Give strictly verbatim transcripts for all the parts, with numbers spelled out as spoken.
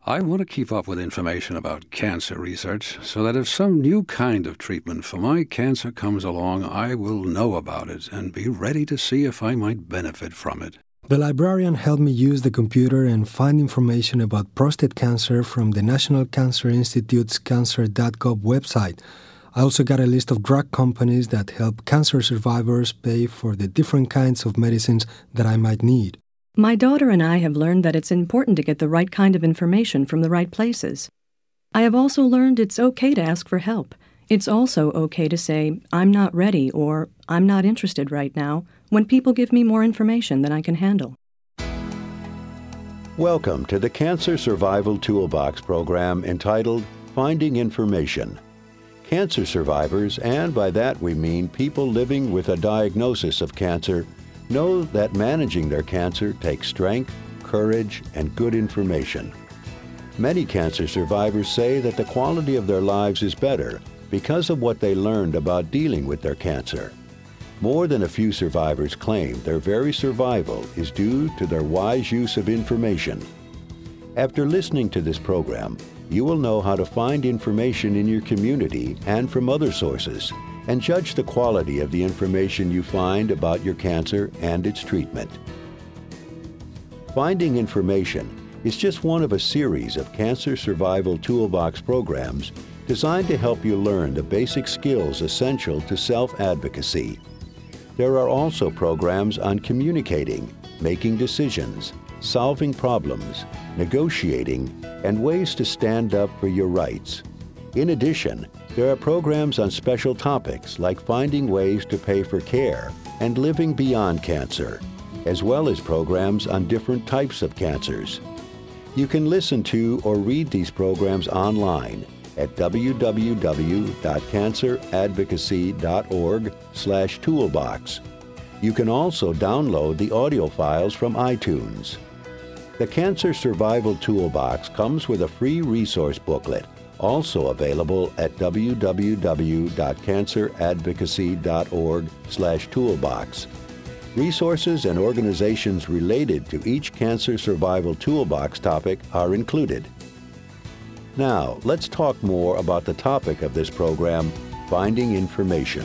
I want to keep up with information about cancer research so that if some new kind of treatment for my cancer comes along, I will know about it and be ready to see if I might benefit from it. The librarian helped me use the computer and find information about prostate cancer from the National Cancer Institute's cancer dot gov website. I also got a list of drug companies that help cancer survivors pay for the different kinds of medicines that I might need. My daughter and I have learned that it's important to get the right kind of information from the right places. I have also learned it's okay to ask for help. It's also okay to say, I'm not ready or I'm not interested right now when people give me more information than I can handle. Welcome to the Cancer Survival Toolbox program entitled Finding Information. Cancer survivors, and by that we mean people living with a diagnosis of cancer, know that managing their cancer takes strength, courage, and good information. Many cancer survivors say that the quality of their lives is better because of what they learned about dealing with their cancer. More than a few survivors claim their very survival is due to their wise use of information. After listening to this program, you will know how to find information in your community and from other sources, and judge the quality of the information you find about your cancer and its treatment. Finding Information is just one of a series of Cancer Survival Toolbox programs designed to help you learn the basic skills essential to self-advocacy. There are also programs on communicating, making decisions, solving problems, negotiating, and ways to stand up for your rights. In addition, there are programs on special topics like finding ways to pay for care and living beyond cancer, as well as programs on different types of cancers. You can listen to or read these programs online at w w w dot cancer advocacy dot org slash toolbox. You can also download the audio files from iTunes. The Cancer Survival Toolbox comes with a free resource booklet, also available at w w w dot cancer advocacy dot org slash toolbox. Resources and organizations related to each Cancer Survival Toolbox topic are included. Now, let's talk more about the topic of this program, Finding Information.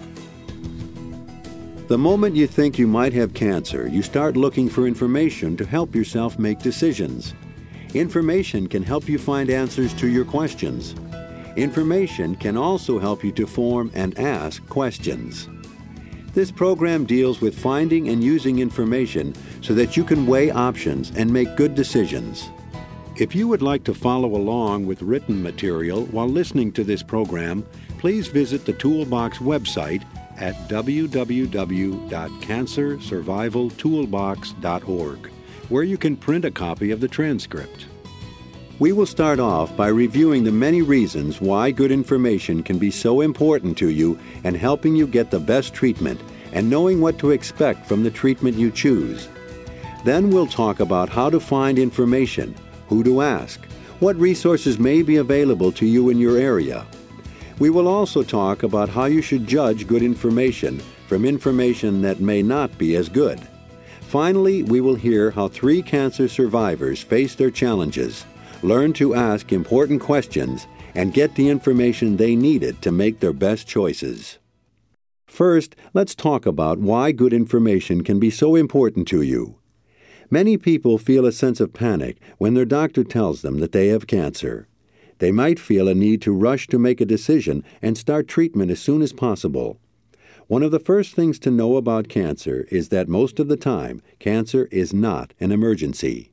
The moment you think you might have cancer, you start looking for information to help yourself make decisions. Information can help you find answers to your questions. Information can also help you to form and ask questions. This program deals with finding and using information so that you can weigh options and make good decisions. If you would like to follow along with written material while listening to this program, please visit the Toolbox website at w w w dot cancer survival toolbox dot org, where you can print a copy of the transcript. We will start off by reviewing the many reasons why good information can be so important to you and helping you get the best treatment and knowing what to expect from the treatment you choose. Then we'll talk about how to find information, who to ask, what resources may be available to you in your area. We will also talk about how you should judge good information from information that may not be as good. Finally, we will hear how three cancer survivors face their challenges, learn to ask important questions, and get the information they needed to make their best choices. First, let's talk about why good information can be so important to you. Many people feel a sense of panic when their doctor tells them that they have cancer. They might feel a need to rush to make a decision and start treatment as soon as possible. One of the first things to know about cancer is that most of the time, cancer is not an emergency.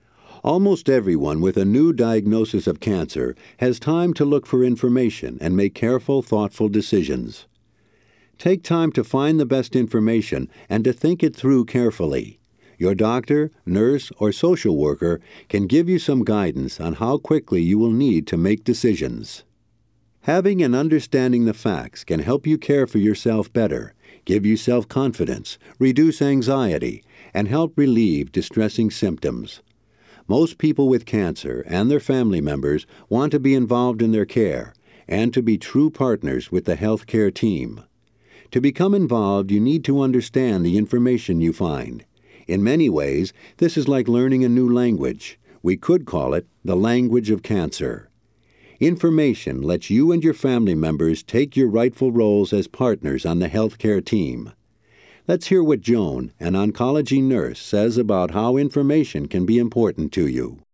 Almost everyone with a new diagnosis of cancer has time to look for information and make careful, thoughtful decisions. Take time to find the best information and to think it through carefully. Your doctor, nurse, or social worker can give you some guidance on how quickly you will need to make decisions. Having and understanding the facts can help you care for yourself better, give you self-confidence, reduce anxiety, and help relieve distressing symptoms. Most people with cancer and their family members want to be involved in their care and to be true partners with the healthcare team. To become involved, you need to understand the information you find. In many ways, this is like learning a new language. We could call it the language of cancer. Information lets you and your family members take your rightful roles as partners on the healthcare team. Let's hear what Joan, an oncology nurse, says about how information can be important to you.